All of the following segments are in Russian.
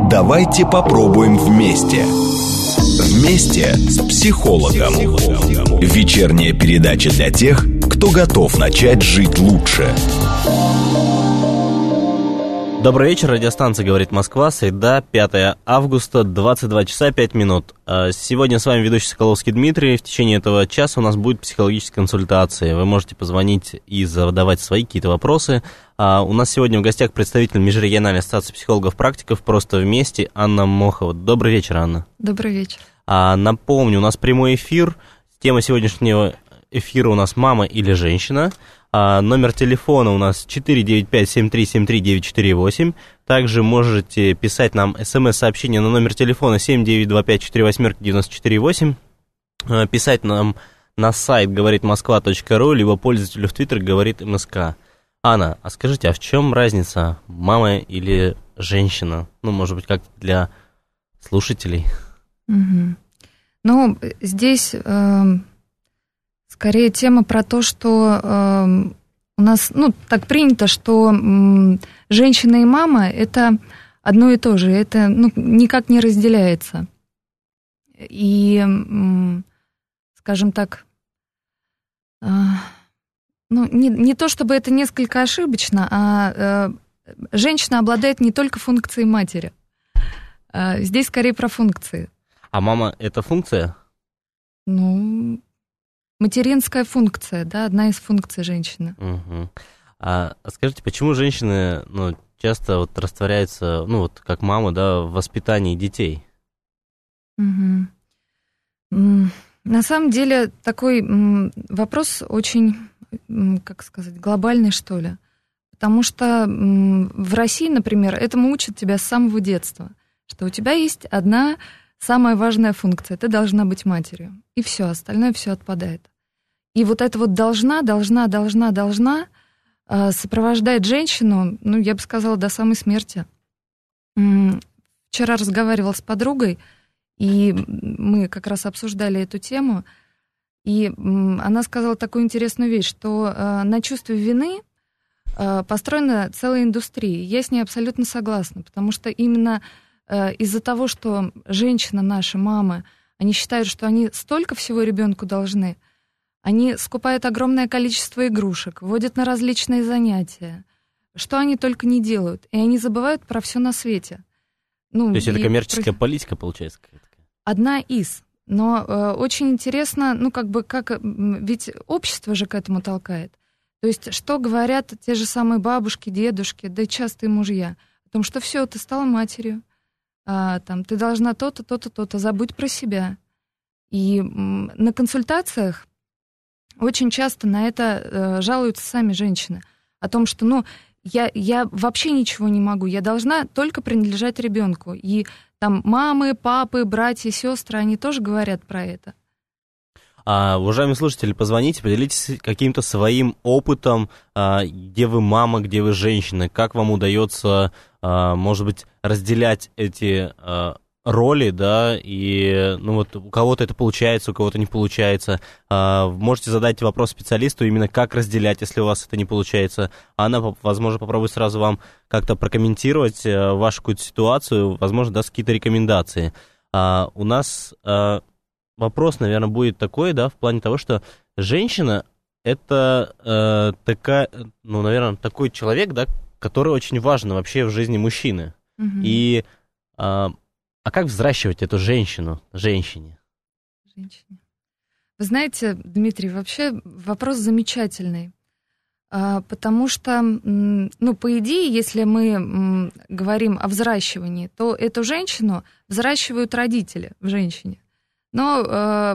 Давайте попробуем вместе. Вместе с психологом. Вечерняя передача для тех, кто готов начать жить лучше. Добрый вечер, радиостанция «Говорит Москва», среда, 5 августа, 22 часа 5 минут. Сегодня с вами ведущий Соколовский Дмитрий. В течение этого часа у нас будет психологическая консультация. Вы можете позвонить и задавать свои какие-то вопросы. У нас сегодня в гостях представитель Межрегиональной ассоциации психологов-практиков «Просто вместе» Анна Мохова. Добрый вечер, Анна. Добрый вечер. Напомню, у нас прямой эфир. Тема сегодняшнего эфира у нас «Мама или женщина?». Номер телефона у нас 495-7373-948. Также можете писать нам смс-сообщение на номер телефона 7925-48-94-8. Писать нам на сайт говоритмосква.ру, либо пользователю в Твиттер говорит МСК. Анна, а скажите, а в чем разница, мама или женщина? Ну, может быть, как для слушателей? Угу. Ну, здесь... Скорее тема про то, что у нас, так принято, что женщина и мама – это одно и то же, это никак не разделяется. И, скажем так, не то чтобы это несколько ошибочно, а женщина обладает не только функцией матери. Здесь скорее про функции. А мама – это функция? Материнская функция, да, одна из функций женщины. Угу. А скажите, почему женщины, часто растворяются, как мама, да, в воспитании детей? Угу. На самом деле такой вопрос очень, глобальный, что ли. Потому что в России, например, этому учат тебя с самого детства, что у тебя есть одна самая важная функция, ты должна быть матерью. И все, остальное все отпадает. И вот это вот должна сопровождает женщину, я бы сказала, до самой смерти. Вчера разговаривала с подругой, и мы как раз обсуждали эту тему, и она сказала такую интересную вещь, что на чувстве вины построена целая индустрия. Я с ней абсолютно согласна, потому что именно из-за того, что женщина, наши мамы, они считают, что они столько всего ребенку должны, они скупают огромное количество игрушек, водят на различные занятия, что они только не делают, и они забывают про все на свете. То есть это коммерческая политика, получается, какая-то? Одна из. Но очень интересно, ведь общество же к этому толкает. То есть что говорят те же самые бабушки, дедушки, да и частые мужья, о том, что все, ты стала матерью, ты должна то-то, то-то, то-то, забудь про себя. И на консультациях очень часто на это жалуются сами женщины. О том, что, я вообще ничего не могу, я должна только принадлежать ребенку. И там мамы, папы, братья, сестры, они тоже говорят про это. Уважаемые слушатели, позвоните, поделитесь каким-то своим опытом, где вы мама, где вы женщина, как вам удается, может быть, разделять эти роли, да, и, у кого-то это получается, у кого-то не получается. Можете задать вопрос специалисту, именно как разделять, если у вас это не получается. Она, возможно, попробует сразу вам как-то прокомментировать вашу какую-то ситуацию, возможно, даст какие-то рекомендации. У нас вопрос, наверное, будет такой, да, в плане того, что женщина — это такой человек, да, который очень важен вообще в жизни мужчины. Угу. И как взращивать эту женщине? Вы знаете, Дмитрий, вообще вопрос замечательный, потому что, по идее, если мы говорим о взращивании, то эту женщину взращивают родители в женщине. Но,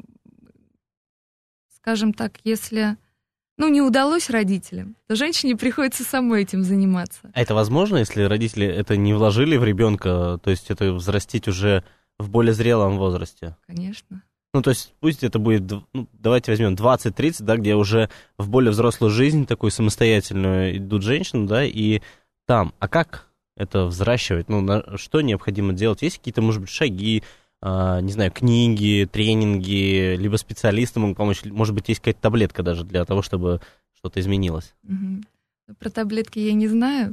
скажем так, если не удалось родителям, то женщине приходится самой этим заниматься. А это возможно, если родители это не вложили в ребенка, то есть это взрастить уже в более зрелом возрасте? Конечно. То есть пусть это будет, давайте возьмем 20-30, да, где уже в более взрослую жизнь, такую самостоятельную, идут женщины, да, и там. А как это взращивать? Что необходимо делать? Есть какие-то, может быть, шаги, не знаю, книги, тренинги, либо специалисты могут помочь, может быть, есть какая-то таблетка даже для того, чтобы что-то изменилось? Про таблетки я не знаю,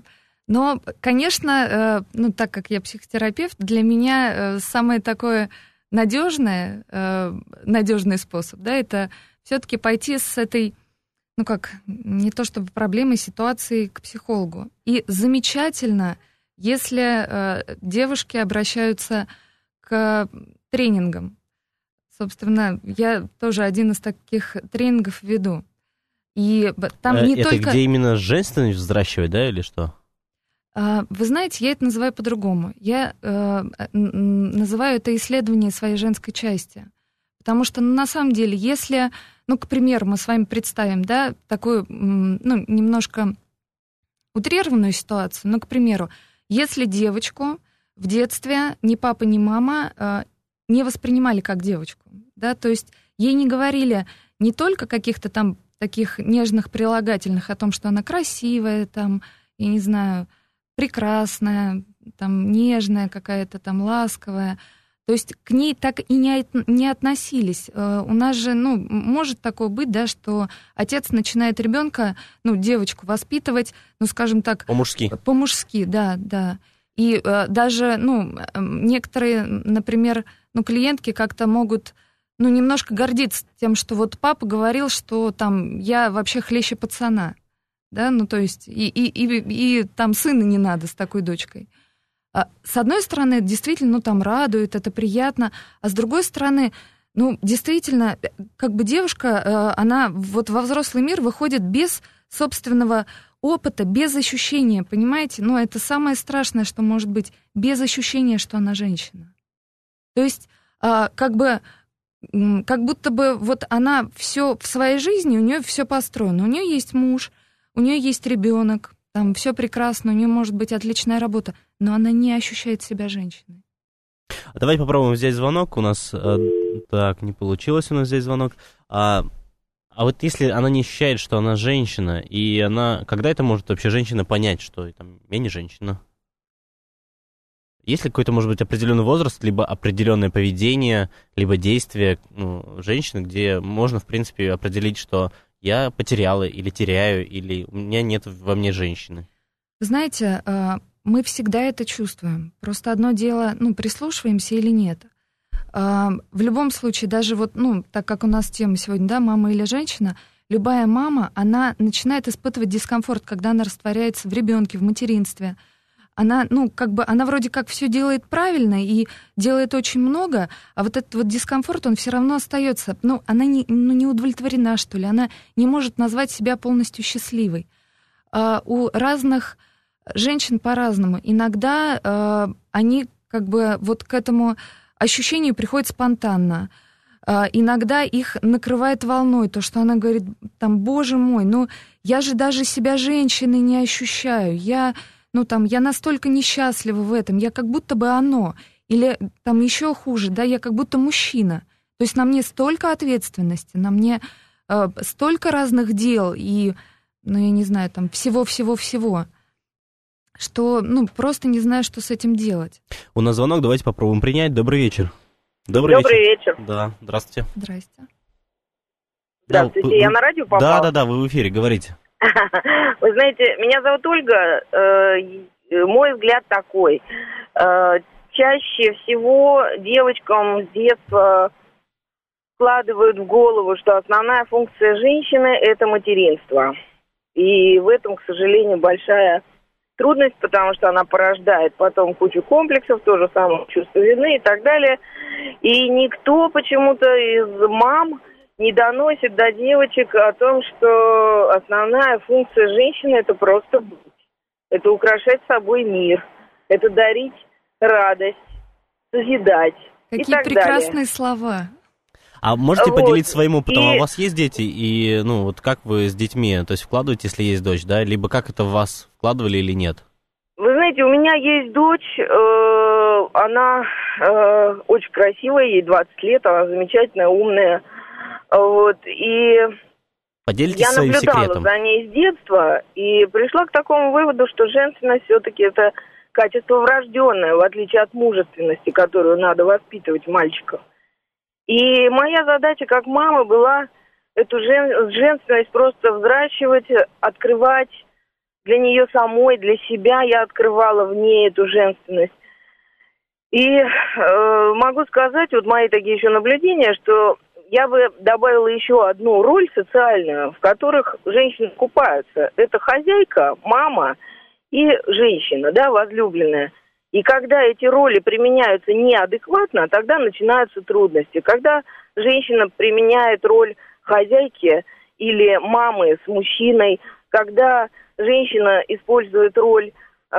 Но, конечно, ну, так как я психотерапевт, для меня самое такое надежный способ, да, это все-таки пойти с этой, ну как, не то чтобы проблемой, ситуацией к психологу. И замечательно, если девушки обращаются к тренингам. Собственно, я тоже один из таких тренингов веду. И там не это только... где именно женственность взращивать, да, или что? Вы знаете, я это называю по-другому. Я называю это исследование своей женской части. Потому что, ну, на самом деле, если, ну, к примеру, мы с вами представим, да, такую, ну, немножко утрированную ситуацию, ну, к примеру, если девочку в детстве ни папа, ни мама не воспринимали как девочку, да, то есть ей не говорили не только каких-то там таких нежных прилагательных о том, что она красивая, там, я не знаю, прекрасная, там, нежная какая-то, там, ласковая. То есть к ней так и не относились. У нас же, ну, может такое быть, да, что отец начинает ребенка, ну, девочку воспитывать, ну, скажем так... По-мужски. По-мужски, да, да. И даже, ну, некоторые, например, ну, клиентки как-то могут, ну, немножко гордиться тем, что вот папа говорил, что там я вообще хлеще пацана. Да, ну, то есть, и там сына не надо с такой дочкой. С одной стороны, это действительно, ну, там радует, это приятно, а с другой стороны, ну, действительно, как бы девушка, она вот во взрослый мир выходит без собственного опыта, без ощущения, понимаете? Ну, это самое страшное, что может быть, без ощущения, что она женщина. То есть, как будто бы вот она все в своей жизни, у нее все построено, у нее есть муж, у нее есть ребенок, там все прекрасно, у нее может быть отличная работа, но она не ощущает себя женщиной. Давай попробуем взять звонок. У нас так, не получилось у нас взять звонок. А вот если она не ощущает, что она женщина, и она... Когда это может вообще женщина понять, что там, я не женщина? Есть ли какой-то, может быть, определенный возраст, либо определенное поведение, либо действие, ну, женщины, где можно, в принципе, определить, что я потеряла или теряю, или у меня нет во мне женщины? Вы знаете, мы всегда это чувствуем. Просто одно дело, ну, прислушиваемся или нет. В любом случае, даже вот, ну, так как у нас тема сегодня, да, мама или женщина, любая мама, она начинает испытывать дискомфорт, когда она растворяется в ребенке, в материнстве. Она, ну, как бы, она вроде как все делает правильно и делает очень много, а вот этот вот дискомфорт, он все равно остается. Ну, она не удовлетворена, что ли, она не может назвать себя полностью счастливой. У разных женщин по-разному. Иногда они как бы вот к этому ощущению приходят спонтанно. Иногда их накрывает волной то, что она говорит, там, боже мой, ну, я же даже себя женщиной не ощущаю, я настолько несчастлива в этом, я как будто бы оно, или там еще хуже, да, я как будто мужчина. То есть на мне столько ответственности, на мне столько разных дел и, ну, я не знаю, там, всего-всего-всего, что, ну, просто не знаю, что с этим делать. У нас звонок, давайте попробуем принять. Добрый вечер. Добрый вечер. Да, здравствуйте. Здрасте. Здравствуйте, я на радио попала? Да, вы в эфире, говорите. Вы знаете, меня зовут Ольга, мой взгляд такой. Чаще всего девочкам с детства вкладывают в голову, что основная функция женщины – это материнство. И в этом, к сожалению, большая трудность, потому что она порождает потом кучу комплексов, то же самое чувство вины и так далее. И никто почему-то из мам не доносит до девочек о том, что основная функция женщины – это просто быть. Это украшать собой мир, это дарить радость, созидать и Какие так прекрасные далее. слова. А можете поделиться своим опытом? И... У вас есть дети? И, ну, вот как вы с детьми, то есть вкладываете, если есть дочь, да? Либо как это в вас вкладывали или нет? Вы знаете, у меня есть дочь, она очень красивая, ей 20 лет, она замечательная, умная. Вот, и Поделитесь я своим наблюдала секретом. за ней с детства и пришла к такому выводу, что женственность все-таки это качество врожденное, в отличие от мужественности, которую надо воспитывать в мальчиках. И моя задача как мамы была эту женственность просто взращивать, открывать, для нее самой, для себя я открывала в ней эту женственность. И могу сказать, вот мои такие еще наблюдения, что я бы добавила еще одну роль социальную, в которых женщины купаются. Это хозяйка, мама и женщина, да, возлюбленная. И когда эти роли применяются неадекватно, тогда начинаются трудности. Когда женщина применяет роль хозяйки или мамы с мужчиной, когда женщина использует роль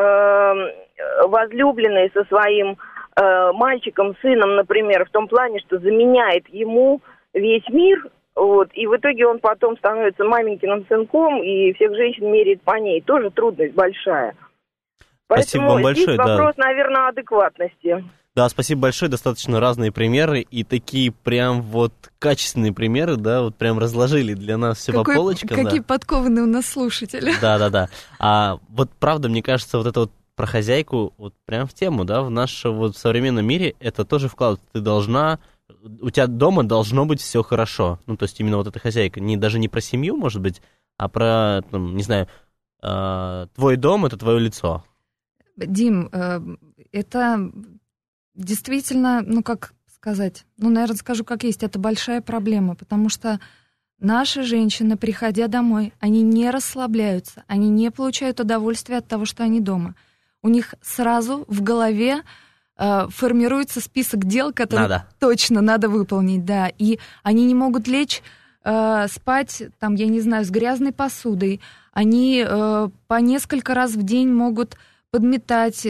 возлюбленной со своим мальчиком, сыном, например, в том плане, что заменяет ему весь мир, вот, и в итоге он потом становится маменькиным сынком, и всех женщин меряет по ней. Тоже трудность большая. Спасибо Поэтому вам большое. здесь вопрос, наверное, адекватности. Да, спасибо большое, достаточно разные примеры, и такие прям вот качественные примеры, да, вот прям разложили для нас все по полочкам. Какие да. подкованные у нас слушатели. Да. А вот правда, мне кажется, вот это вот про хозяйку вот прям в тему, да, в нашем вот современном мире это тоже вкладывать. Ты должна, у тебя дома должно быть все хорошо. Ну, то есть именно вот эта хозяйка, даже не про семью, может быть, а про, там, не знаю, твой дом — это твое лицо. Дим, это действительно, ну, как сказать, ну, наверное, скажу как есть, это большая проблема, потому что наши женщины, приходя домой, они не расслабляются, они не получают удовольствия от того, что они дома. У них сразу в голове формируется список дел, которые точно надо выполнить, да, и они не могут лечь спать, там, я не знаю, с грязной посудой, они по несколько раз в день могут подметать,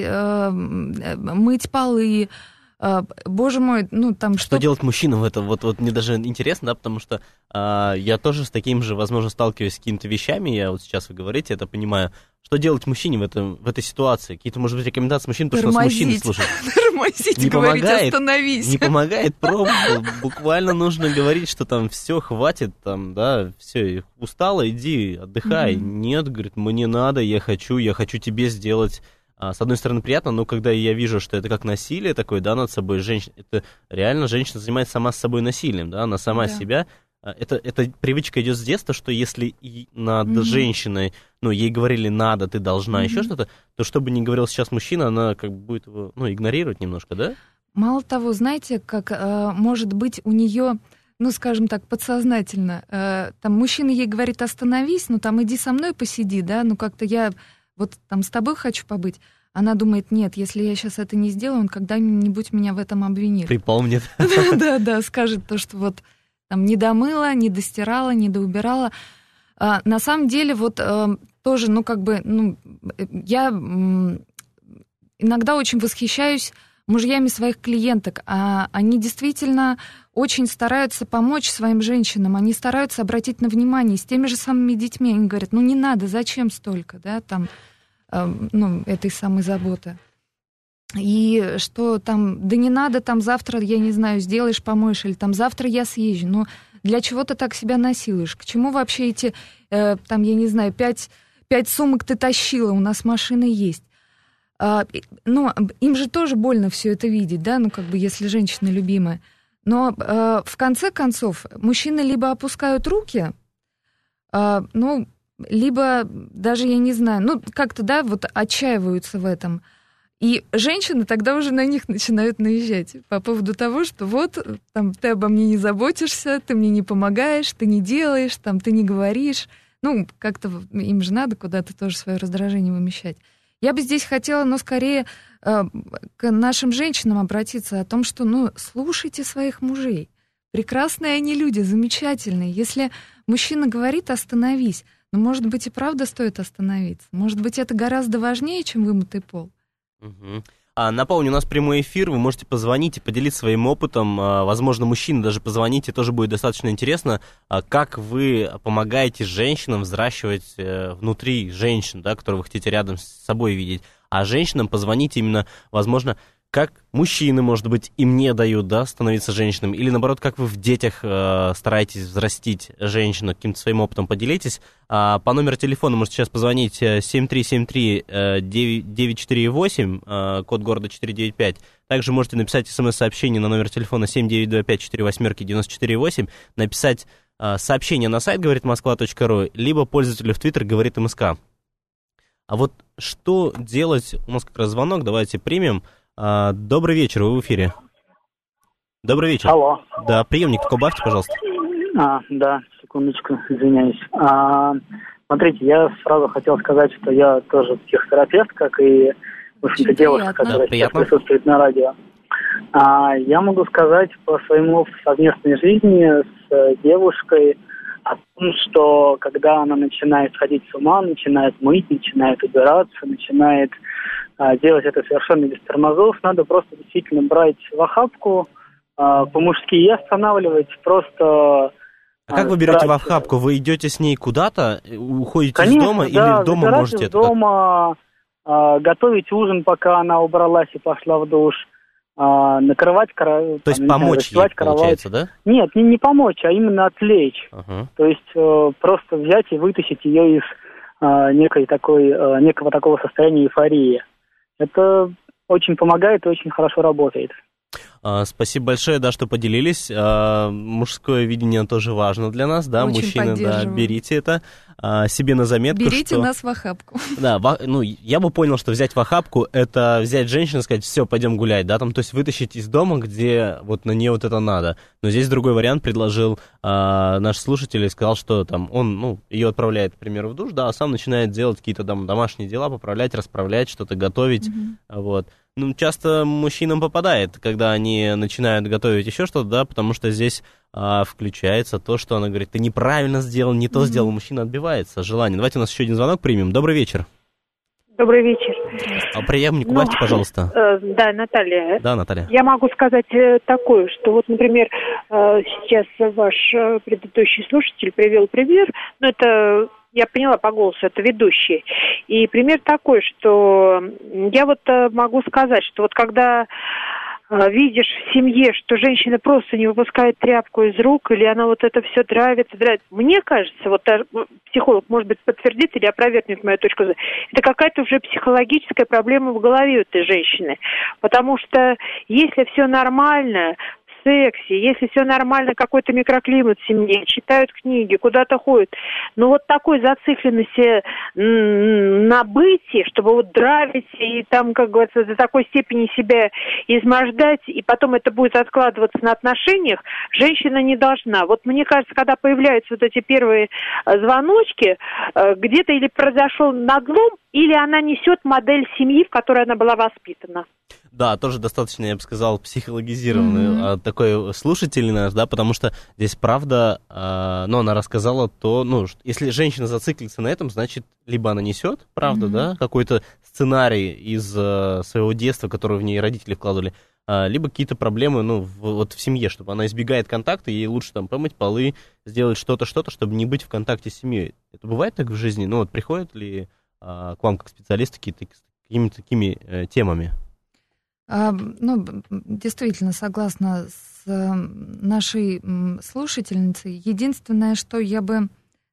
мыть полы. Боже мой, ну там что делать мужчинам в этом? Вот мне даже интересно, да, потому что я тоже с таким же, возможно, сталкиваюсь с какими-то вещами, я вот сейчас вы говорите, это понимаю. Что делать мужчине в этой ситуации? Какие-то, может быть, рекомендации мужчин, потому что нас мужчины слушают. Тормозить, не говорить, помогает, остановись. Не помогает, пробовать. Буквально нужно говорить, что там все, хватит, там, да, все, устала, иди, отдыхай. Нет, говорит, мне надо, я хочу тебе сделать. С одной стороны, приятно, но когда я вижу, что это как насилие такое, да, над собой, женщина, это реально женщина занимается сама с собой насилием, да, она сама себя. Эта привычка идет с детства, что если над женщиной, ну, ей говорили надо, ты должна, еще что-то, то что бы ни говорил сейчас мужчина, она как бы будет его, ну, игнорировать немножко, да? Мало того, знаете, как может быть у нее, ну, скажем так, подсознательно, там мужчина ей говорит остановись, ну, там иди со мной посиди, да, ну, как-то я вот там с тобой хочу побыть. Она думает, нет, если я сейчас это не сделаю, он когда-нибудь меня в этом обвинит. Припомнит. Да, скажет то, что вот там не домыла, не достирала, не доубирала. На самом деле вот тоже, ну, как бы, ну, я иногда очень восхищаюсь мужьями своих клиенток. Они действительно очень стараются помочь своим женщинам, они стараются обратить на внимание. С теми же самыми детьми они говорят, ну, не надо, зачем столько, да, там, ну, этой самой заботы. И что там, да не надо, там завтра, я не знаю, сделаешь, помоешь, или там завтра я съезжу. Но для чего ты так себя насилуешь? К чему вообще эти, там, я не знаю, 5 сумок ты тащила, у нас машины есть. Ну, им же тоже больно все это видеть, да, ну, как бы, если женщина любимая. Но в конце концов мужчины либо опускают руки, ну, либо даже, я не знаю, ну, как-то, да, вот отчаиваются в этом. И женщины тогда уже на них начинают наезжать по поводу того, что вот, там, ты обо мне не заботишься, ты мне не помогаешь, ты не делаешь, там, ты не говоришь. Ну, как-то им же надо куда-то тоже свое раздражение вымещать. Я бы здесь хотела, но скорее к нашим женщинам обратиться о том, что, ну, слушайте своих мужей. Прекрасные они люди, замечательные. Если мужчина говорит «остановись», ну, может быть, и правда стоит остановиться. Может быть, это гораздо важнее, чем вымытый пол. Напомню, у нас прямой эфир, вы можете позвонить и поделиться своим опытом. Возможно, мужчины даже позвоните, тоже будет достаточно интересно, как вы помогаете женщинам взращивать внутри женщин, да, которые вы хотите рядом с собой видеть. А женщинам позвоните именно, возможно, как мужчины, может быть, им не дают, да, становиться женщинами, или, наоборот, как вы в детях стараетесь взрастить женщину, каким-то своим опытом поделитесь. По номеру телефона можете сейчас позвонить 7373-948, код города 495. Также можете написать смс-сообщение на номер телефона 7925-48-94-8, написать сообщение на сайт говорит Москва.ру, либо пользователю в Твиттер говорит МСК. А вот что делать? У нас как раз звонок, давайте примем. Добрый вечер, вы в эфире. Добрый вечер. Алло. Да, приемник только убавьте, пожалуйста. Да, секундочку, извиняюсь. Смотрите, я сразу хотел сказать, что я тоже психотерапевт, как и, в общем-то, девушка, которая сейчас присутствует на радио. Я могу сказать по своему опыту совместной жизни с девушкой о том, что когда она начинает сходить с ума, начинает мыть, начинает убираться, начинает делать это совершенно без тормозов, надо просто действительно брать в охапку, по-мужски и останавливать, просто... А как вы берете в охапку? Вы идете с ней куда-то, уходите Конечно, из дома, да, или дома можете это? Дома, готовить ужин, пока она убралась и пошла в душ, накрывать кровать. То есть помочь ей, получается, да? Нет, не помочь, а именно отвлечь. То есть просто взять и вытащить ее из некого такого состояния эйфории. Это очень помогает и очень хорошо работает. Спасибо большое, да, что поделились. Мужское видение тоже важно для нас, да, очень мужчины, да, берите это себе на заметку. Берите нас в охапку. Да, я бы понял, что взять в охапку — это взять женщину и сказать: все, пойдем гулять, да, там, то есть вытащить из дома, где вот на нее вот это надо. Но здесь другой вариант предложил наш слушатель и сказал, что там он, ее отправляет, к примеру, в душ, да, а сам начинает делать какие-то там домашние дела, поправлять, расправлять, что-то готовить, вот. Часто мужчинам попадает, когда они начинают готовить еще что-то, да, потому что здесь включается то, что она говорит: ты неправильно сделал, не то сделал, мужчина отбивается желание. Давайте у нас еще один звонок примем. Добрый вечер. Добрый вечер. Приемник убавьте, пожалуйста. Да, Наталья. Да, Наталья. Я могу сказать такое, что вот, например, сейчас ваш предыдущий слушатель привел пример, но это... Я поняла по голосу, это ведущий. И пример такой, что я вот могу сказать, что вот когда видишь в семье, что женщина просто не выпускает тряпку из рук, или она вот это все травит. Мне кажется, вот психолог, может быть, подтвердит или опровергнет мою точку зрения, это какая-то уже психологическая проблема в голове у этой женщины. Потому что если все нормально, сексе, если все нормально, какой-то микроклимат в семье, читают книги, куда-то ходят. Но вот такой зацикленности на быте, чтобы вот драйвить и там, как говорится, до такой степени себя измождать, и потом это будет откладываться на отношениях, женщина не должна. Вот мне кажется, когда появляются вот эти первые звоночки, где-то или произошел надлом, или она несет модель семьи, в которой она была воспитана. Да, тоже достаточно, я бы сказал, психологизированный такой слушатель наш, да, потому что здесь правда, она рассказала то, если женщина зациклится на этом, значит, либо она несет, правда, да, какой-то сценарий из своего детства, который в ней родители вкладывали, либо какие-то проблемы, вот в семье, чтобы она избегает контакта, ей лучше там помыть полы, сделать что-то, чтобы не быть в контакте с семьей. Это бывает так в жизни? Приходят ли к вам как специалисты какими-то такими темами? Действительно, согласна с нашей слушательницей. Единственное, что я бы...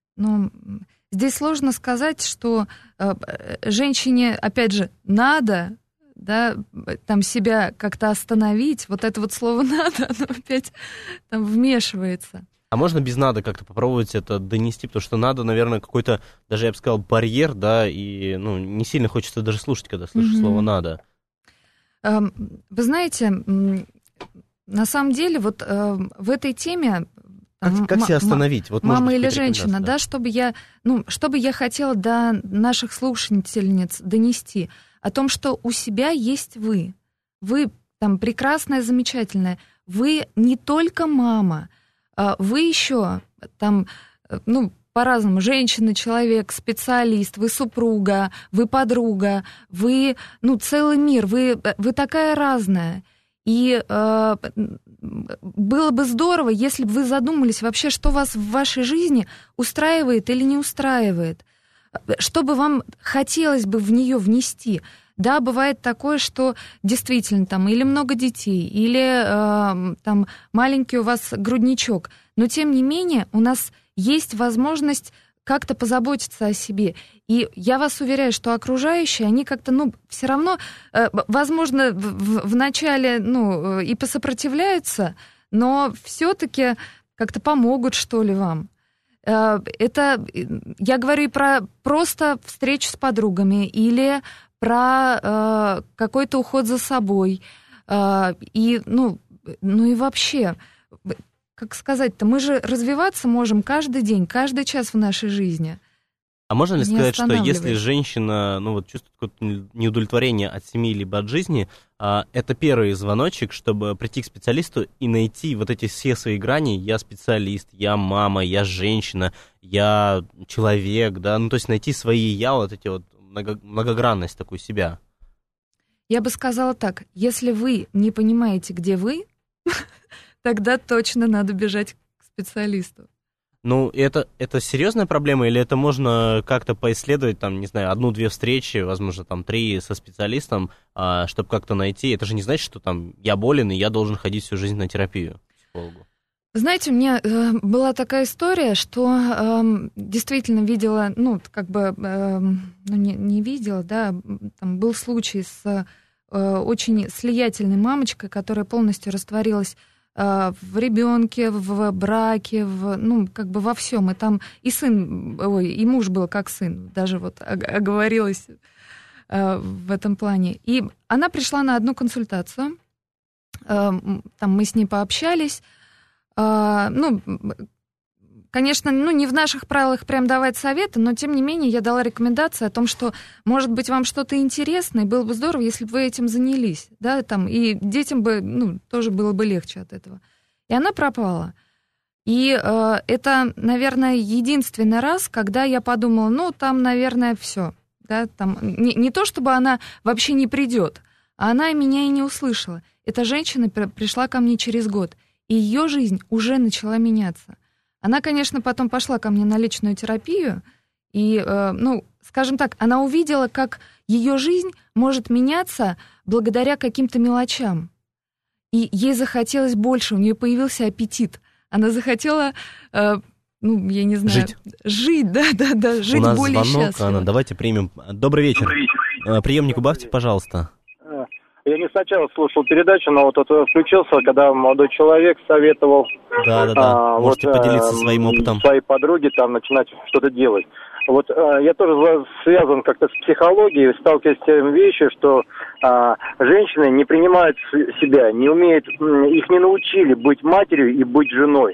здесь сложно сказать, что женщине, опять же, надо, да, там себя как-то остановить. Вот это вот слово «надо», оно опять там вмешивается. А можно без «надо» как-то попробовать это донести? Потому что «надо», наверное, какой-то, даже я бы сказал, барьер, да, и не сильно хочется даже слушать, когда слышишь слово «надо». Вы знаете, на самом деле, вот в этой теме... Как себя остановить? Вот, мама или женщина, да, чтобы я хотела до наших слушательниц донести о том, что у себя есть вы. Вы там прекрасная, замечательная. Вы не только мама, вы еще там, по-разному, женщина, человек, специалист, вы супруга, вы подруга, вы, целый мир, вы такая разная. И было бы здорово, если бы вы задумались вообще, что вас в вашей жизни устраивает или не устраивает, что бы вам хотелось бы в нее внести. Да, бывает такое, что действительно там или много детей, или там маленький у вас грудничок, но тем не менее у нас есть возможность как-то позаботиться о себе. И я вас уверяю, что окружающие, они как-то, все равно, возможно, вначале, и посопротивляются, но все-таки как-то помогут, что ли, вам. Это, я говорю и про просто встречу с подругами или про какой-то уход за собой. И, ну и вообще, как сказать-то, мы же развиваться можем каждый день, каждый час в нашей жизни. А можно ли сказать, что если женщина чувствует какое-то неудовлетворение от семьи либо от жизни, это первый звоночек, чтобы прийти к специалисту и найти вот эти все свои грани: я специалист, я мама, я женщина, я человек, да, то есть найти свои я, вот эти вот многогранность такую себя? Я бы сказала так: если вы не понимаете, где вы, тогда точно надо бежать к специалисту. Ну, это серьезная проблема, или это можно как-то поисследовать, там, не знаю, 1-2 встречи, возможно, там, 3 со специалистом, чтобы как-то найти? Это же не значит, что там я болен, и я должен ходить всю жизнь на терапию к психологу. Знаете, у меня была такая история, что действительно видела, не видела, да, там был случай с очень слиятельной мамочкой, которая полностью растворилась в ребенке, в браке, во всем. И там и сын, и муж был как сын, даже вот оговорилась в этом плане. И она пришла на одну консультацию, там мы с ней пообщались. Конечно, не в наших правилах прям давать советы, но тем не менее я дала рекомендации о том, что, может быть, вам что-то интересное, было бы здорово, если бы вы этим занялись, да, там, и детям бы, тоже было бы легче от этого. И она пропала. И это, наверное, единственный раз, когда я подумала, там, наверное, все, да, там, не то, чтобы она вообще не придет, а она меня и не услышала. Эта женщина пришла ко мне через год, и ее жизнь уже начала меняться. Она, конечно, потом пошла ко мне на личную терапию, и, скажем так, она увидела, как ее жизнь может меняться благодаря каким-то мелочам. И ей захотелось больше, у нее появился аппетит. Она захотела, я не знаю... Жить, да, жить более счастливо. У нас звонок, Анна, давайте примем. Добрый вечер. Приемник убавьте, пожалуйста. Я не сначала слушал передачу, но вот включился, когда молодой человек советовал... Да. Можете поделиться своим опытом. Своей подруге там начинать что-то делать. Вот я тоже связан как-то с психологией, сталкиваюсь с тем вещью, что женщины не принимают себя, не умеют, их не научили быть матерью и быть женой.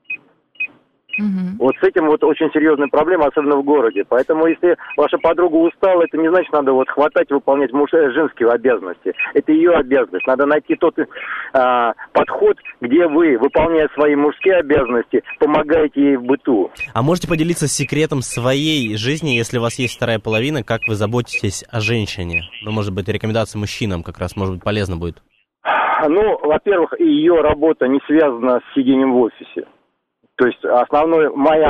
Вот с этим вот очень серьезная проблема, особенно в городе. Поэтому, если ваша подруга устала, это не значит, надо хватать и выполнять женские обязанности. Это ее обязанность. Надо найти тот подход, где вы, выполняя свои мужские обязанности, помогаете ей в быту. А можете поделиться секретом своей жизни, если у вас есть вторая половина, как вы заботитесь о женщине? Может быть, рекомендации мужчинам как раз, может быть, полезно будет. Во-первых, ее работа не связана с сидением в офисе. То есть основная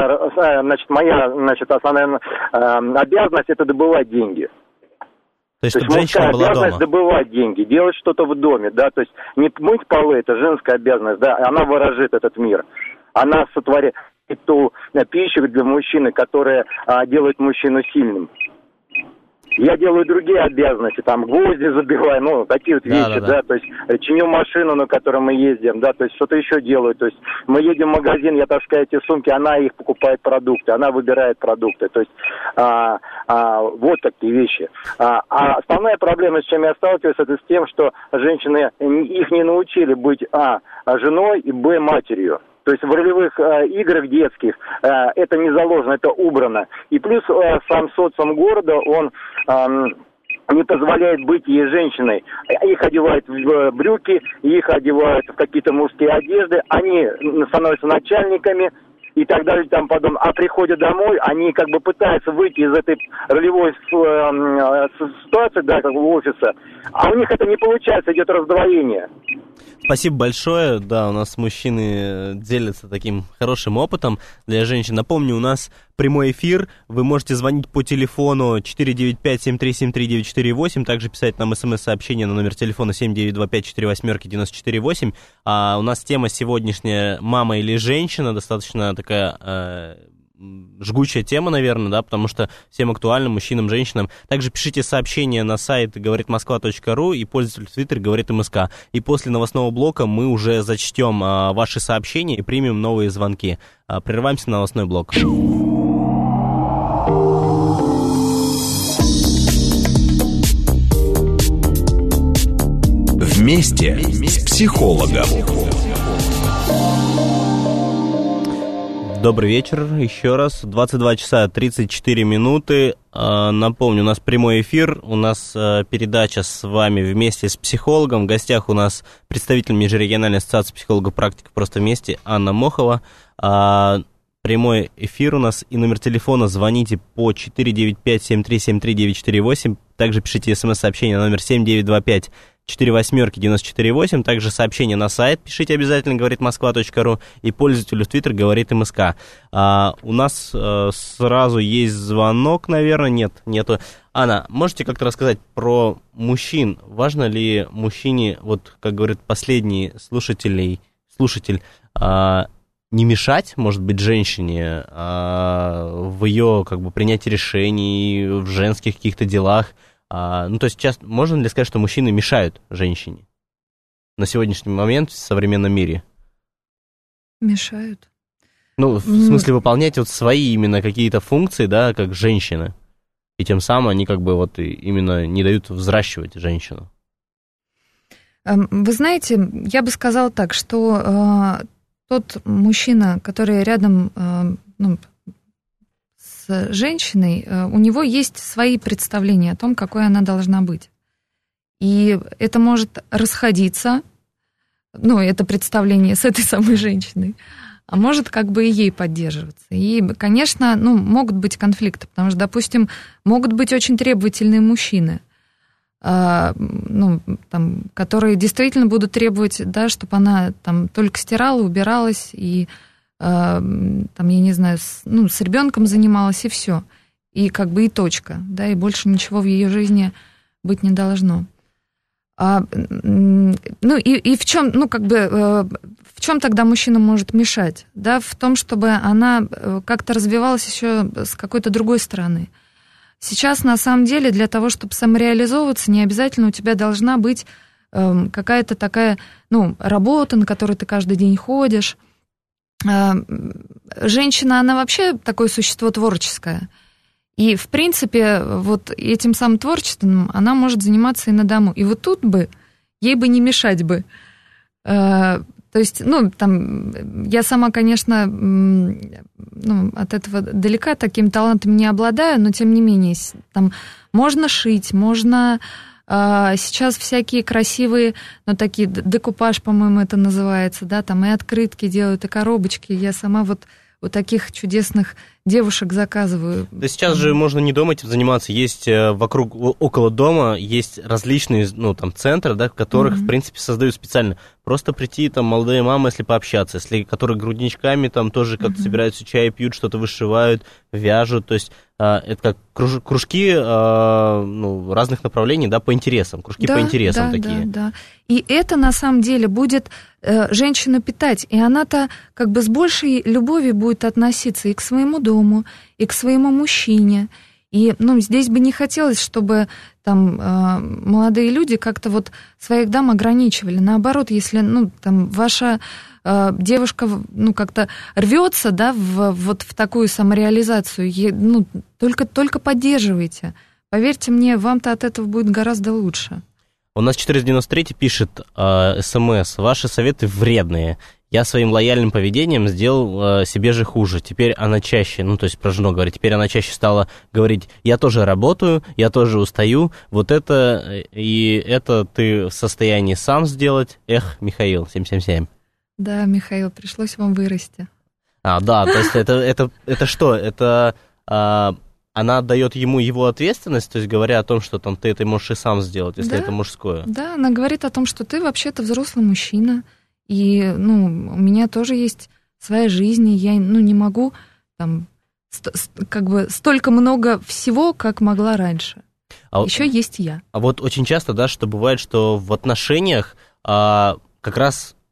обязанность — это добывать деньги. То есть чтобы женщина была обязанность дома. Добывать деньги, делать что-то в доме, да, то есть не мыть полы — это женская обязанность, да, она выражает этот мир. Она сотворяет ту пищу для мужчины, которая делает мужчину сильным. Я делаю другие обязанности, там гвозди забиваю, такие вот вещи, да, то есть чиню машину, на которой мы ездим, да, то есть что-то еще делаю, то есть мы едем в магазин, я таскаю эти сумки, она их покупает продукты, она выбирает продукты, то есть вот такие вещи. А основная проблема, с чем я сталкиваюсь, это с тем, что женщины, их не научили быть женой и матерью. То есть в ролевых играх детских это не заложено, это убрано. И плюс сам социум города, он не позволяет быть ей женщиной. Их одевают в брюки, их одевают в какие-то мужские одежды, они становятся начальниками и так далее, там подобное. А приходя домой, они как бы пытаются выйти из этой ролевой ситуации, да, как бы офиса, а у них это не получается, идет раздвоение. Спасибо большое. Да, у нас мужчины делятся таким хорошим опытом для женщин. Напомню, у нас прямой эфир. Вы можете звонить по телефону 495-7373-948, также писать нам смс-сообщение на номер телефона 7925-48-94-8. А у нас тема сегодняшняя «Мама или женщина?» Достаточно такая жгучая тема, наверное, да, потому что всем актуально, мужчинам, женщинам. Также пишите сообщения на сайт говоритмосква.ру и пользователь в Твиттер говорит МСК. И после новостного блока мы уже зачтем ваши сообщения и примем новые звонки. Прерываемся на новостной блок. Вместе с психологом. Добрый вечер еще раз. 22 часа 34 минуты. Напомню, у нас прямой эфир, у нас передача с вами «Вместе с психологом». В гостях у нас представитель Межрегиональной ассоциации психологов-практиков «Просто вместе» Анна Мохова. Прямой эфир у нас и номер телефона. Звоните по 495-7373-948. Также пишите смс-сообщение на номер 7925 4 также сообщение на сайт пишите обязательно, говорит moskva.ru, и пользователю в Твиттер говорит МСК. У нас сразу есть звонок, наверное, нету. Анна, можете как-то рассказать про мужчин? Важно ли мужчине, вот как говорит последний слушатель, не мешать, может быть, женщине в ее как бы принятии решений, в женских каких-то делах? Ну, то есть часто можно ли сказать, что мужчины мешают женщине на сегодняшний момент в современном мире? Мешают. Ну, в смысле выполнять вот свои именно какие-то функции, да, как женщины. И тем самым они как бы вот именно не дают взращивать женщину. Вы знаете, я бы сказала так, что тот мужчина, который рядом, с женщиной, у него есть свои представления о том, какой она должна быть. И это может расходиться, это представление с этой самой женщиной, а может как бы и ей поддерживаться. И, конечно, могут быть конфликты, потому что, допустим, могут быть очень требовательные мужчины, которые действительно будут требовать, да, чтобы она там только стирала, убиралась и я не знаю, с ребенком занималась, и все. И как бы и точка, да, и больше ничего в ее жизни быть не должно. И в чем, в чем тогда мужчина может мешать? Да, в том, чтобы она как-то развивалась еще с какой-то другой стороны. Сейчас, на самом деле, для того, чтобы самореализовываться, не обязательно у тебя должна быть какая-то такая, работа, на которую ты каждый день ходишь. Женщина, она вообще такое существо творческое. И, в принципе, вот этим самым творчеством она может заниматься и на дому. И вот тут бы ей бы не мешать бы. То есть, я сама, конечно, от этого далека, таким талантом не обладаю, но, тем не менее, там можно шить, можно... Сейчас всякие красивые, такие, декупаж, по-моему, это называется, да, там и открытки делают, и коробочки. Я сама вот таких чудесных девушек заказываю. Да сейчас же можно не дома этим заниматься. Есть около дома есть различные, центры, да, в которых, в принципе, создают специально. Просто прийти, там, молодые мамы, если пообщаться, если которые грудничками там тоже как-то собираются, чай пьют, что-то вышивают, вяжут, то есть это как кружки разных направлений, да, по интересам, кружки по интересам такие. Да. И это, на самом деле, будет женщину питать, и она-то как бы с большей любовью будет относиться и к своему дому, и к своему мужчине. И, здесь бы не хотелось, чтобы там молодые люди как-то вот своих дам ограничивали. Наоборот, если, ваша девушка, как-то рвется, да, в такую самореализацию, только поддерживайте. Поверьте мне, вам-то от этого будет гораздо лучше. У нас 493 пишет СМС. Ваши советы вредные. Я своим лояльным поведением сделал себе же хуже. Теперь она чаще, то есть про жену говорит, теперь она чаще стала говорить, я тоже работаю, я тоже устаю, вот это и это ты в состоянии сам сделать. Михаил, 777. Да, Михаил, пришлось вам вырасти. Да, то есть это что? Это она отдает ему его ответственность, то есть говоря о том, что там ты это можешь и сам сделать, если это мужское. Да, она говорит о том, что ты вообще-то взрослый мужчина, и, у меня тоже есть своя жизнь, и я, не могу там как бы столько много всего, как могла раньше. Еще есть я. А вот очень часто, да, что бывает, что в отношениях как раз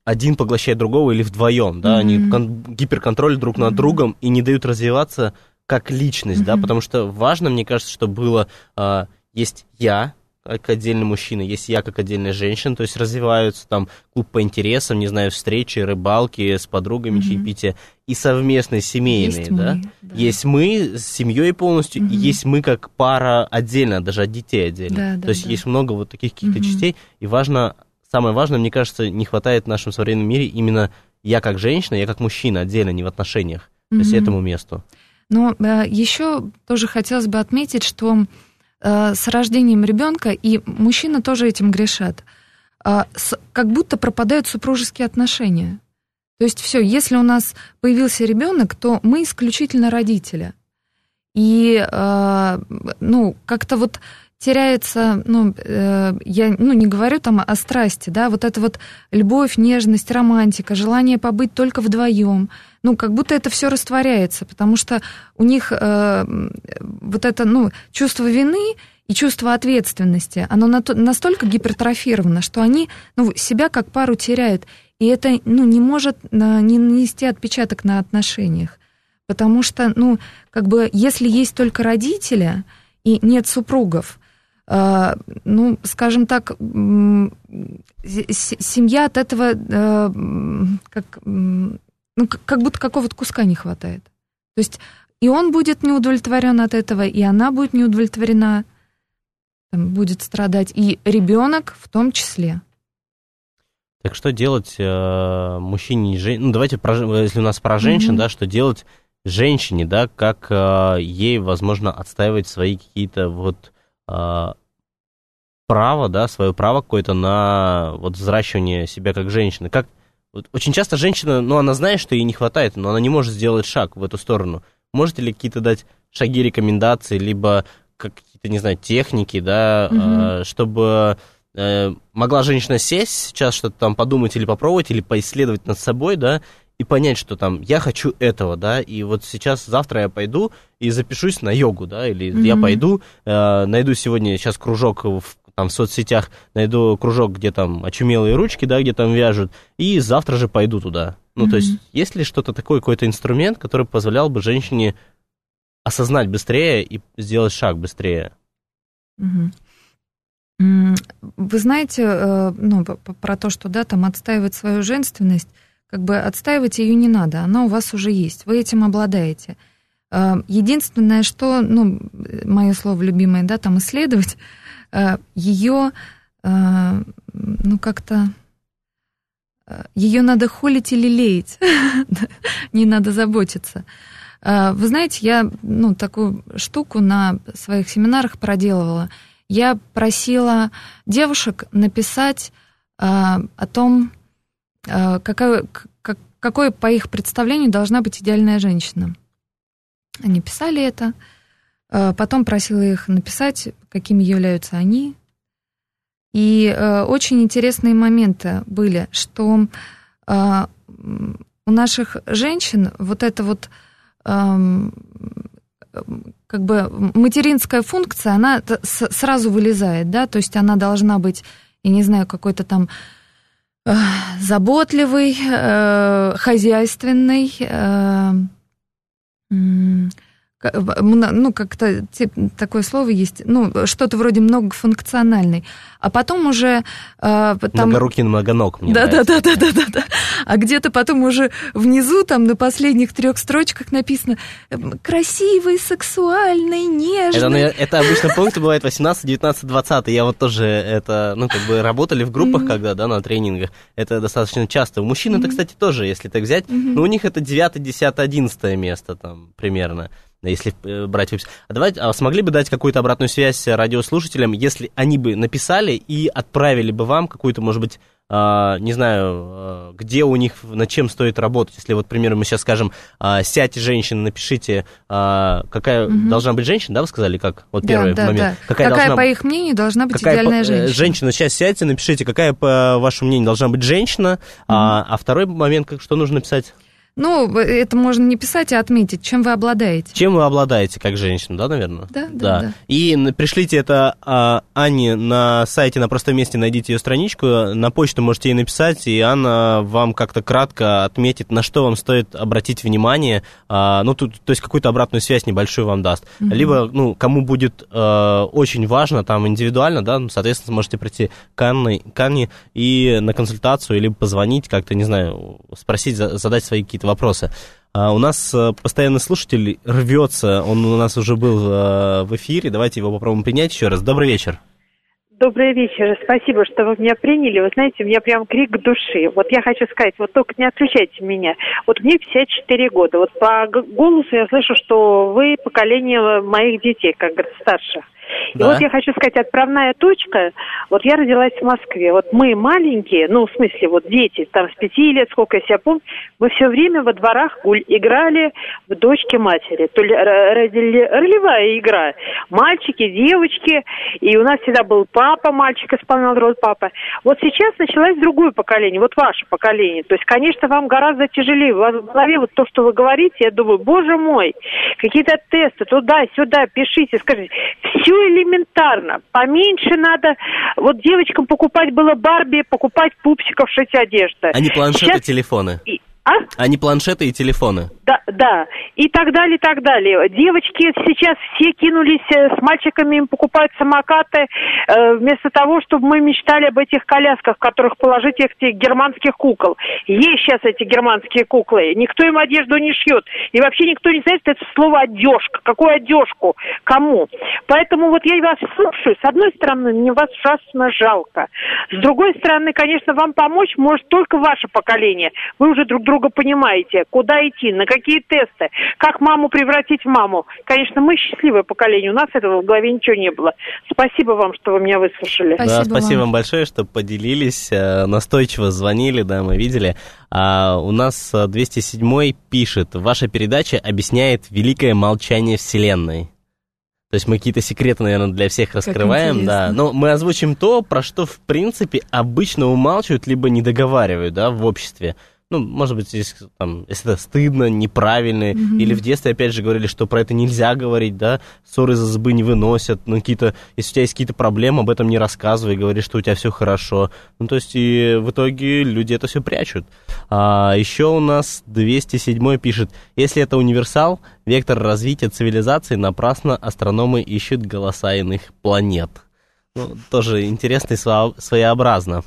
один поглощает другого или вдвоем, да, они гиперконтроль друг над другом и не дают развиваться как личность, да, потому что важно, мне кажется, чтобы было, есть я, как отдельный мужчина, есть я как отдельная женщина, то есть развиваются там клуб по интересам, не знаю, встречи, рыбалки с подругами, чаепития, и совместные семейные, есть да? Есть мы с семьей полностью, и есть мы как пара отдельно, даже от детей отдельно. То есть есть много вот таких каких-то частей, и важно, самое важное, мне кажется, не хватает в нашем современном мире именно я как женщина, я как мужчина отдельно, не в отношениях, то есть этому месту. Но еще тоже хотелось бы отметить, что с рождением ребенка, и мужчины тоже этим грешат, как будто пропадают супружеские отношения. То есть все, если у нас появился ребенок, то мы исключительно родители. И, как-то вот теряется, я не говорю там о страсти, да, вот эта вот любовь, нежность, романтика, желание побыть только вдвоем, как будто это все растворяется, потому что у них вот это, чувство вины и чувство ответственности, оно настолько гипертрофировано, что они, себя как пару теряют, и это, не может не нанести отпечаток на отношениях, потому что, если есть только родители и нет супругов, скажем так, семья от этого как будто какого-то куска не хватает. То есть и он будет не удовлетворен от этого, и она будет не удовлетворена, будет страдать, и ребенок в том числе. Так что делать мужчине и женщине? Давайте, если у нас про женщин, да, что делать женщине, да, как ей, возможно, отстаивать свои какие-то вот право, да, свое право какое-то на вот взращивание себя как женщины. Как вот, очень часто женщина, она знает, что ей не хватает, но она не может сделать шаг в эту сторону. Можете ли какие-то дать шаги, рекомендации, либо какие-то, не знаю, техники, да, чтобы могла женщина сесть сейчас, что-то там подумать или попробовать, или поисследовать над собой, да, и понять, что там я хочу этого, да, и вот сейчас, завтра я пойду и запишусь на йогу, да, или я пойду, найду сегодня сейчас кружок в соцсетях, найду кружок, где там очумелые ручки, да, где там вяжут, и завтра же пойду туда. То есть есть ли что-то такое, какой-то инструмент, который позволял бы женщине осознать быстрее и сделать шаг быстрее? Вы знаете, про то, что, да, там отстаивать свою женственность, как бы отстаивать ее не надо, она у вас уже есть, вы этим обладаете. Единственное, что, мое слово любимое, да, там исследовать, ее, как-то, ее надо холить или лелеять, не надо заботиться. Вы знаете, я, такую штуку на своих семинарах проделывала. Я просила девушек написать о том, какой, по их представлению, должна быть идеальная женщина. Они писали это, потом просила их написать, какими являются они. И очень интересные моменты были, что у наших женщин вот это вот как бы материнская функция, она сразу вылезает, да, то есть она должна быть, я не знаю, какой-то там заботливый, хозяйственный, как-то такое слово есть, что-то вроде многофункциональный. А потом уже... Многорукий, многоног, мне нравится. Да. А где-то потом уже внизу, там на последних 3 строчках написано красивый, сексуальный, нежный. Это обычно пункты бывают 18, 19, 20. Я вот тоже это, работали в группах, когда, да, на тренингах. Это достаточно часто. У мужчин это, кстати, тоже, если так взять, у них это 9, 10, 11 место там примерно. Если брать выпуск. А смогли бы дать какую-то обратную связь радиослушателям, если они бы написали и отправили бы вам какую-то, может быть, не знаю, где у них, над чем стоит работать. Если вот, к примеру, мы сейчас скажем, сядьте, женщина, напишите, какая должна быть женщина, да, вы сказали, как? Вот первый момент. Да. Какая, по их мнению, должна быть идеальная женщина? Женщина, сейчас сядьте, напишите, какая, по вашему мнению, должна быть женщина, а второй момент, что нужно написать? Ну, это можно не писать, а отметить, чем вы обладаете. Чем вы обладаете, как женщина, да, наверное? Да. И пришлите это Анне на сайте «На простом месте», найдите ее страничку, на почту можете ей написать, и Анна вам как-то кратко отметит, на что вам стоит обратить внимание, ну, то есть какую-то обратную связь небольшую вам даст. Либо, ну, кому будет очень важно, там, индивидуально, да, соответственно, сможете прийти к Анне и на консультацию, либо позвонить, как-то, не знаю, спросить, задать свои какие-то вопросы. У нас постоянный слушатель рвется, он у нас уже был в эфире, давайте его попробуем принять еще раз. Добрый вечер. Добрый вечер, спасибо, что вы меня приняли. Вы знаете, у меня прям крик души. Вот я хочу сказать, вот только не отключайте меня. Вот мне 54 года. Вот по голосу я слышу, что вы поколение моих детей, как говорят, старших. И вот я хочу сказать, отправная точка, вот я родилась в Москве, вот мы маленькие, ну, в смысле, вот дети, там, с 5 лет, сколько я себя помню, мы все время во дворах играли в дочки матери, то ли ролевая игра, мальчики, девочки, и у нас всегда был папа, мальчик исполнял роль папы. Вот сейчас началось другое поколение, вот ваше поколение, то есть, конечно, вам гораздо тяжелее, у вас в голове вот то, что вы говорите, я думаю, боже мой, какие-то тесты, туда-сюда, пишите, скажите, все элементарно. Поменьше надо. Вот девочкам покупать было Барби, покупать пупсиков, шить одежду. А не планшеты, телефоны. А не планшеты и телефоны. Да. И так далее, и так далее. Девочки сейчас все кинулись с мальчиками, им покупают самокаты, вместо того, чтобы мы мечтали об этих колясках, в которых положить этих германских кукол. Есть сейчас эти германские куклы. Никто им одежду не шьет. И вообще никто не знает, что это слово одежка. Какую одежку? Кому? Поэтому вот я вас слушаю. С одной стороны, мне вас ужасно жалко. С другой стороны, конечно, вам помочь может только ваше поколение. Вы уже друг друга понимаете, куда идти, на какие тесты, как маму превратить в маму. Конечно, мы счастливое поколение, у нас этого в голове ничего не было. Спасибо вам, что вы меня выслушали. Спасибо вам большое, что поделились, настойчиво звонили, да, мы видели. У нас 207-й пишет: ваша передача объясняет великое молчание Вселенной. То есть мы какие-то секреты, наверное, для всех раскрываем, да. Но мы озвучим то, про что, в принципе, обычно умалчивают, либо не договаривают, да, в обществе. Ну, может быть, здесь, там, если это стыдно, неправильно, или в детстве, опять же, говорили, что про это нельзя говорить, да, ссоры из избы не выносят, ну, какие-то, если у тебя есть какие-то проблемы, об этом не рассказывай, говори, что у тебя все хорошо. Ну, то есть, и в итоге люди это все прячут. Еще у нас 207-й пишет: если это универсал, вектор развития цивилизации, напрасно астрономы ищут голоса иных планет. Ну, тоже интересно и своеобразно.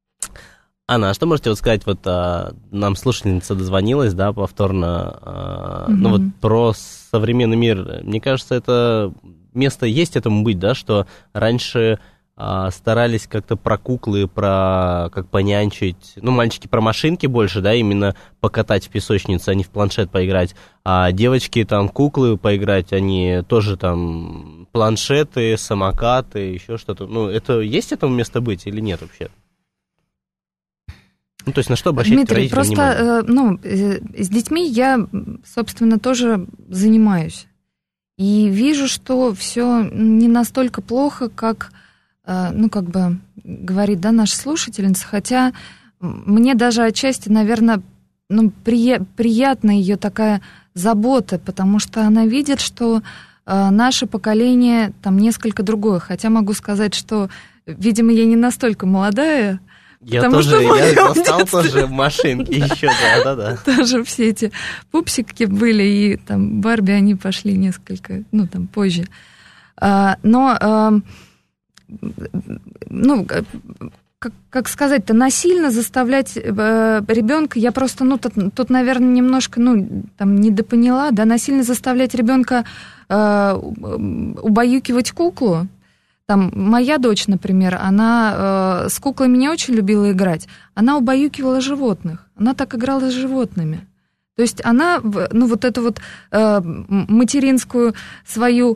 Анна, а что можете вот сказать, вот нам слушательница дозвонилась, да, повторно, ну вот про современный мир. Мне кажется, это место есть этому быть, да, что раньше старались как-то про куклы, про как понянчить, ну, мальчики про машинки больше, да, именно покатать в песочнице, а не в планшет поиграть, а девочки там куклы поиграть, они тоже там планшеты, самокаты, еще что-то. Ну, это есть этому место быть или нет вообще? Ну, то есть на что обращать Дмитрий, просто, с детьми я, собственно, тоже занимаюсь. И вижу, что все не настолько плохо, как, как бы говорит, да, наша слушательница. Хотя мне даже отчасти, наверное, приятна ее такая забота, потому что она видит, что наше поколение там несколько другое. Хотя могу сказать, что, видимо, я не настолько молодая. Я застал тоже машинки еще, да. Тоже все эти пупсики были, и там Барби, они пошли несколько, позже. Как сказать-то, насильно заставлять ребенка, я просто, тут, наверное, немножко, недопоняла, да, насильно заставлять ребенка убаюкивать куклу. Там моя дочь, например, она с куклами не очень любила играть. Она убаюкивала животных. Она так играла с животными. То есть она, материнскую свою,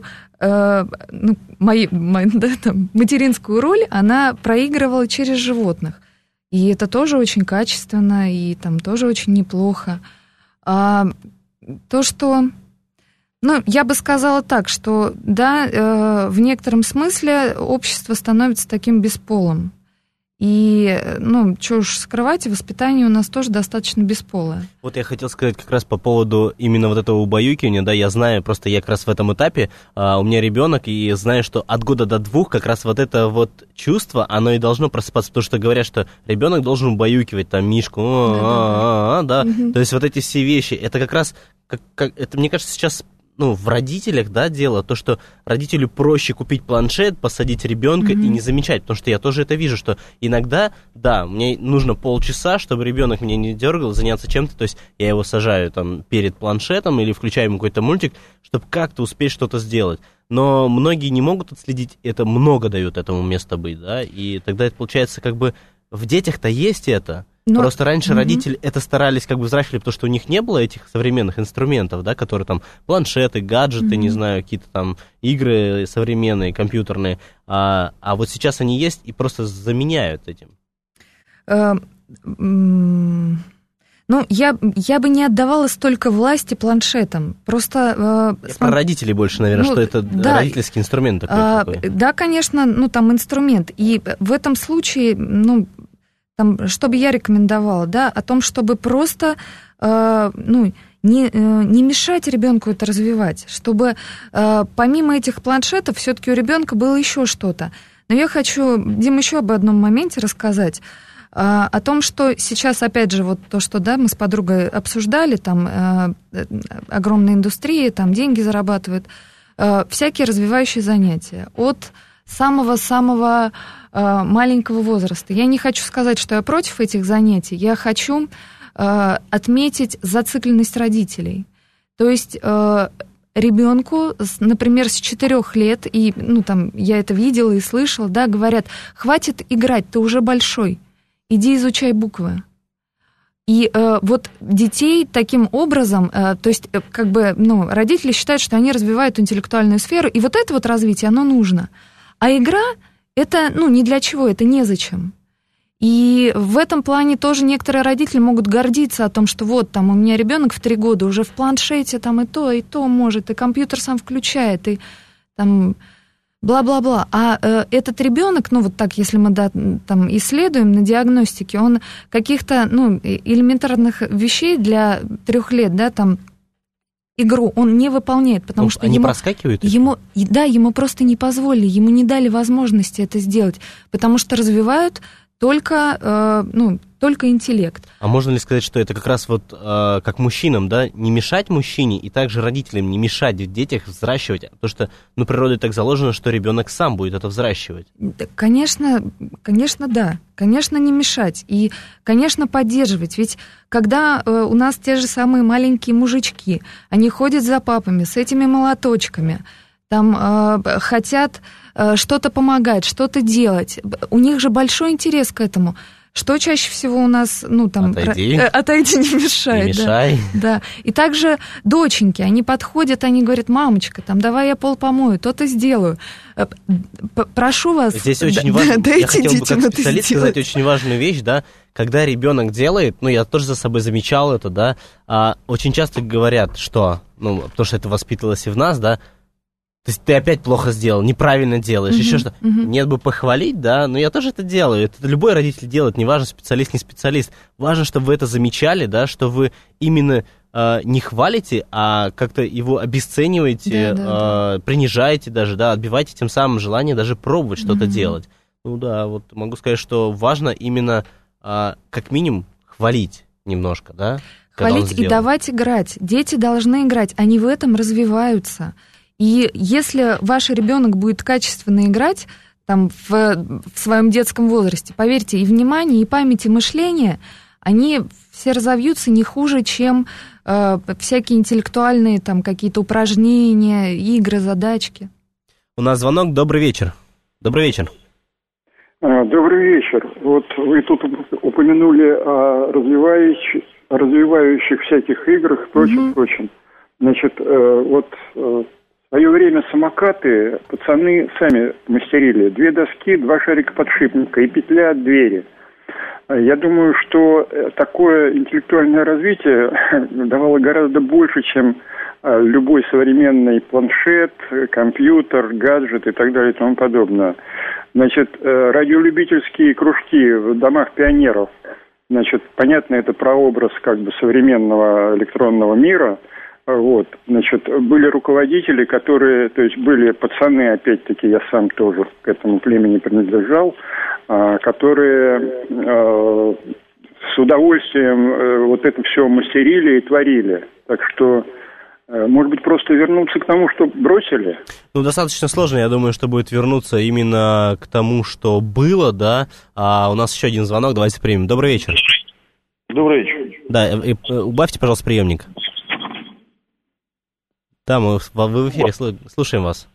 материнскую роль она проигрывала через животных. И это тоже очень качественно, и там тоже очень неплохо. То, что... я бы сказала так, что, да, в некотором смысле общество становится таким бесполым. И, что уж скрывать, воспитание у нас тоже достаточно бесполое. Вот я хотел сказать как раз по поводу именно вот этого убаюкивания, да, я знаю, просто я как раз в этом этапе, у меня ребенок, и знаю, что от года до 2 как раз вот это вот чувство, оно и должно просыпаться, потому что говорят, что ребенок должен убаюкивать там мишку, да, то есть вот эти все вещи, это как раз, это, мне кажется, сейчас... в родителях, да, дело, то, что родителю проще купить планшет, посадить ребенка и не замечать, потому что я тоже это вижу, что иногда, да, мне нужно полчаса, чтобы ребенок меня не дергал, заняться чем-то, то есть я его сажаю там перед планшетом или включаю ему какой-то мультик, чтобы как-то успеть что-то сделать. Но многие не могут отследить, это много дает этому места быть, да, и тогда это получается как бы в детях-то есть это. Просто раньше родители это старались как бы взращивали, потому что у них не было этих современных инструментов, да, которые там планшеты, гаджеты, не знаю, какие-то там игры современные, компьютерные, а вот сейчас они есть и просто заменяют этим. Я бы не отдавала столько власти планшетам. Просто... Про родителей больше, наверное, что это родительский инструмент такой. Да, конечно, там инструмент. И в этом случае, что бы я рекомендовала, да, о том, чтобы просто, не мешать ребенку это развивать, чтобы помимо этих планшетов все-таки у ребенка было еще что-то. Но я хочу, Дим, еще об одном моменте рассказать. О том, что сейчас, опять же, вот то, что, да, мы с подругой обсуждали, там огромная индустрия, там деньги зарабатывают, всякие развивающие занятия от самого-самого маленького возраста. Я не хочу сказать, что я против этих занятий, я хочу отметить зацикленность родителей. То есть ребенку, например, с 4 лет, и, я это видела и слышала, да, говорят, хватит играть, ты уже большой, иди изучай буквы. И вот детей таким образом, то есть родители считают, что они развивают интеллектуальную сферу, и вот это вот развитие, оно нужно. А игра, это, ни для чего, это незачем. И в этом плане тоже некоторые родители могут гордиться о том, что вот там у меня ребенок в 3 года уже в планшете там и то может, и компьютер сам включает, и там бла-бла-бла. А этот ребенок, если мы там исследуем на диагностике, он каких-то элементарных вещей для 3 лет, да, там игру он не выполняет, потому что они проскакивают? Ему просто не позволили, ему не дали возможности это сделать, потому что развивают только интеллект. А можно ли сказать, что это как раз вот как мужчинам, да, не мешать мужчине и также родителям не мешать в детях взращивать, потому что, природой так заложено, что ребенок сам будет это взращивать? Конечно, да. Конечно, не мешать. И, конечно, поддерживать. Ведь когда у нас те же самые маленькие мужички, они ходят за папами с этими молоточками, там хотят что-то помогать, что-то делать, у них же большой интерес к этому. Что чаще всего у нас, отойди, не мешай. Не мешай. Да. И также доченьки, они подходят, они говорят, мамочка, давай я пол помою, то-то сделаю. Прошу вас. Здесь очень важно, я хотел бы как специалист сказать очень важную вещь, да, когда ребенок делает, я тоже за собой замечал это, да, очень часто говорят, что, потому что это воспитывалось и в нас, да, то есть ты опять плохо сделал, неправильно делаешь, еще что-то. Нет бы похвалить, да, но я тоже это делаю. Это любой родитель делает, неважно, специалист, не специалист. Важно, чтобы вы это замечали, да, что вы именно не хвалите, а как-то его обесцениваете, принижаете даже, да, отбиваете тем самым желание даже пробовать что-то делать. Вот могу сказать, что важно именно как минимум хвалить немножко, да. Хвалить и давать играть. Дети должны играть, они в этом развиваются. И если ваш ребенок будет качественно играть там, в своем детском возрасте, поверьте, и внимание, и память, и мышление, они все разовьются не хуже, чем всякие интеллектуальные там, какие-то упражнения, игры, задачки. У нас звонок. Добрый вечер. Добрый вечер. Добрый вечер. Вот вы тут упомянули о развивающих всяких играх и прочем. Значит, в свое время самокаты пацаны сами мастерили. 2 доски, 2 шарика подшипника и петля от двери. Я думаю, что такое интеллектуальное развитие давало гораздо больше, чем любой современный планшет, компьютер, гаджет и так далее и тому подобное. Значит, радиолюбительские кружки в домах пионеров, значит, понятно, это прообраз как бы современного электронного мира. Вот, значит, были руководители, которые, то есть были пацаны, опять-таки, я сам тоже к этому племени принадлежал, которые с удовольствием вот это все мастерили и творили. Так что, может быть, просто вернуться к тому, что бросили? Ну, достаточно сложно, я думаю, что будет вернуться именно к тому, что было, да. А у нас еще один звонок, давайте примем. Добрый вечер. Добрый вечер. Да, убавьте, пожалуйста, приемник. Да, мы в эфире, слушаем вас.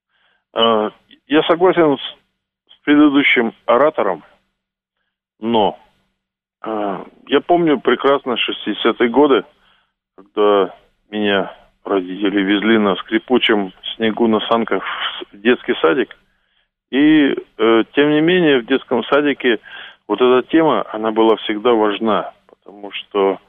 Я согласен с предыдущим оратором, но я помню прекрасно 60-е годы, когда меня родители везли на скрипучем снегу на санках в детский садик. И, тем не менее, в детском садике вот эта тема, она была всегда важна, потому что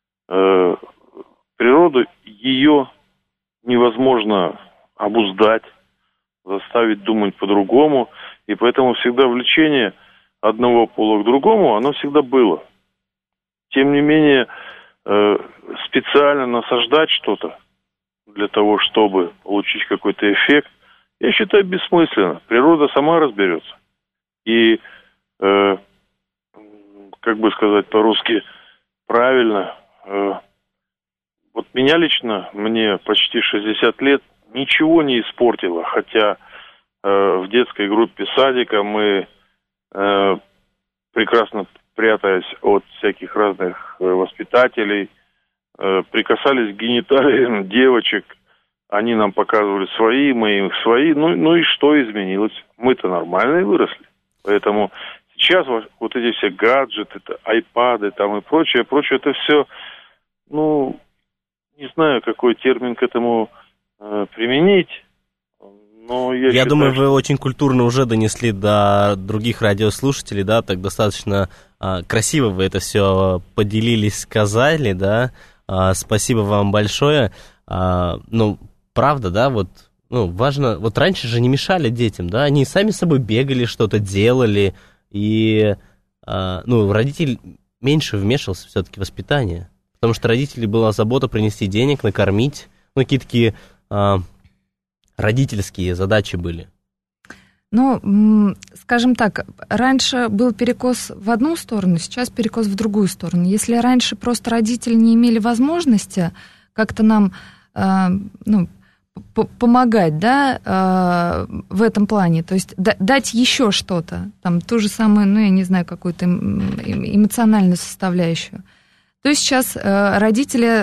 природу, ее невозможно обуздать, заставить думать по-другому, и поэтому всегда влечение одного пола к другому, оно всегда было. Тем не менее, специально насаждать что-то для того, чтобы получить какой-то эффект, я считаю бессмысленно. Природа сама разберется. И, как бы сказать по-русски правильно, вот меня лично, мне почти 60 лет, ничего не испортило, хотя в детской группе садика мы, прекрасно прятаясь от всяких разных воспитателей, прикасались к гениталиям девочек, они нам показывали свои, мы им свои, ну и что изменилось? Мы-то нормальные выросли, поэтому сейчас вот эти все гаджеты, айпады там и прочее, это все, ну, не знаю, какой термин к этому применить, но я считаю, думаю, вы очень культурно уже донесли до других радиослушателей, да, так достаточно красиво вы это все поделились, сказали, да, спасибо вам большое. Ну, правда, да, вот, ну, важно, вот раньше же не мешали детям, да, они сами с собой бегали, что-то делали, и, ну, родитель меньше вмешивался все-таки в воспитание. Потому что родителей была забота принести денег, накормить. Ну, какие-то такие родительские задачи были. Ну, скажем так, раньше был перекос в одну сторону, сейчас перекос в другую сторону. Если раньше просто родители не имели возможности как-то нам помогать, да, в этом плане, то есть дать еще что-то, там, ту же самую, ну, я не знаю, какую-то эмоциональную составляющую, то сейчас родители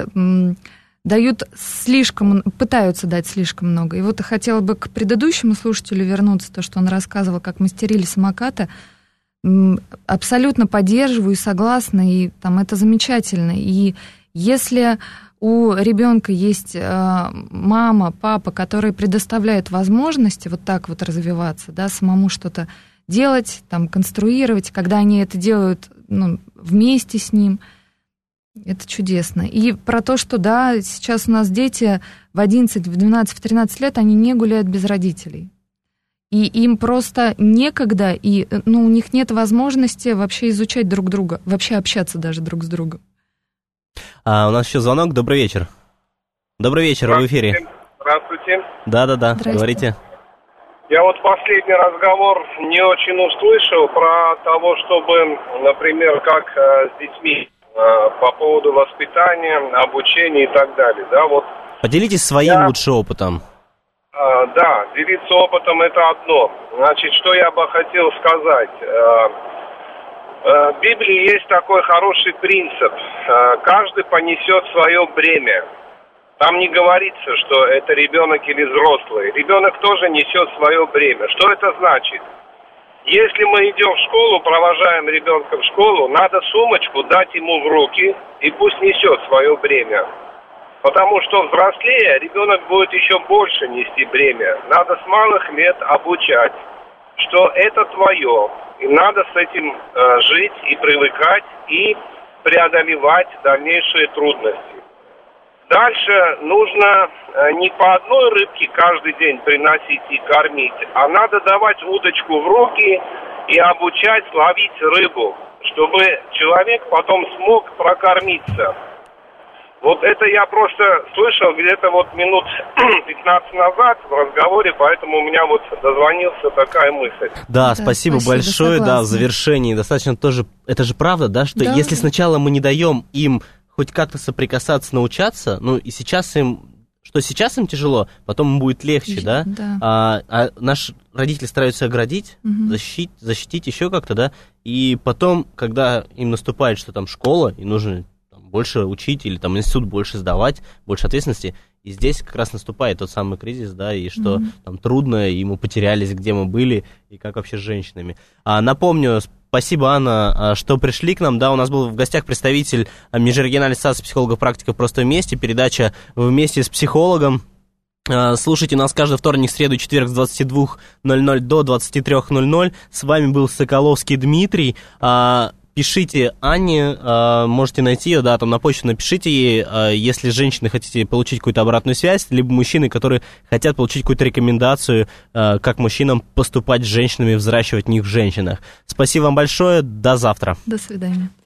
пытаются дать слишком много. И вот я хотела бы к предыдущему слушателю вернуться, то, что он рассказывал, как мастерили самокаты. Абсолютно поддерживаю и согласна, и там это замечательно. И если у ребенка есть мама, папа, которые предоставляют возможности вот так вот развиваться, да, самому что-то делать, там, конструировать, когда они это делают, ну, вместе с ним, это чудесно. И про то, что, да, сейчас у нас дети в 11, в 12, в 13 лет, они не гуляют без родителей. И им просто некогда, и, ну, у них нет возможности вообще изучать друг друга, вообще общаться даже друг с другом. У нас еще звонок. Добрый вечер. Добрый вечер, вы в эфире. Здравствуйте. Да, говорите. Я вот последний разговор не очень услышал про того, чтобы, например, как с детьми по поводу воспитания, обучения и так далее. Да, вот. Поделитесь своим лучшим опытом. Да, делиться опытом — это одно. Значит, что я бы хотел сказать. В Библии есть такой хороший принцип. Каждый понесет свое бремя. Там не говорится, что это ребенок или взрослый. Ребенок тоже несет свое бремя. Что это значит? Если мы идем в школу, провожаем ребенка в школу, надо сумочку дать ему в руки, и пусть несет свое бремя. Потому что взрослее ребенок будет еще больше нести бремя. Надо с малых лет обучать, что это твое. И надо с этим жить и привыкать, и преодолевать дальнейшие трудности. Дальше нужно не по одной рыбке каждый день приносить и кормить, а надо давать удочку в руки и обучать ловить рыбу, чтобы человек потом смог прокормиться. Вот это я просто слышал где-то вот минут 15 назад в разговоре, поэтому у меня вот дозвонился такая мысль. Да, спасибо большое, согласна. да, в завершении достаточно тоже, это же правда, да, что если сначала мы не даем им хоть как-то соприкасаться, научаться, ну и сейчас им, что сейчас им тяжело, потом им будет легче, да? А наши родители стараются оградить, защитить еще как-то, да, и потом, когда им наступает, что там школа, и нужно больше учить или там институт больше сдавать, больше ответственности. И здесь как раз наступает тот самый кризис, да, и что там трудно, и мы потерялись, где мы были, и как вообще с женщинами. Напомню, спасибо, Анна, что пришли к нам, да, у нас был в гостях представитель Межрегиональной ассоциации психологов-практиков «Просто вместе», передача «Вместе с психологом». Слушайте нас каждый вторник, среду и четверг с 22:00 до 23:00. С вами был Соколовский Дмитрий. Пишите Анне, можете найти ее, да, там на почту напишите ей, если женщины хотите получить какую-то обратную связь, либо мужчины, которые хотят получить какую-то рекомендацию, как мужчинам поступать с женщинами, взращивать в них в женщинах. Спасибо вам большое, до завтра. До свидания.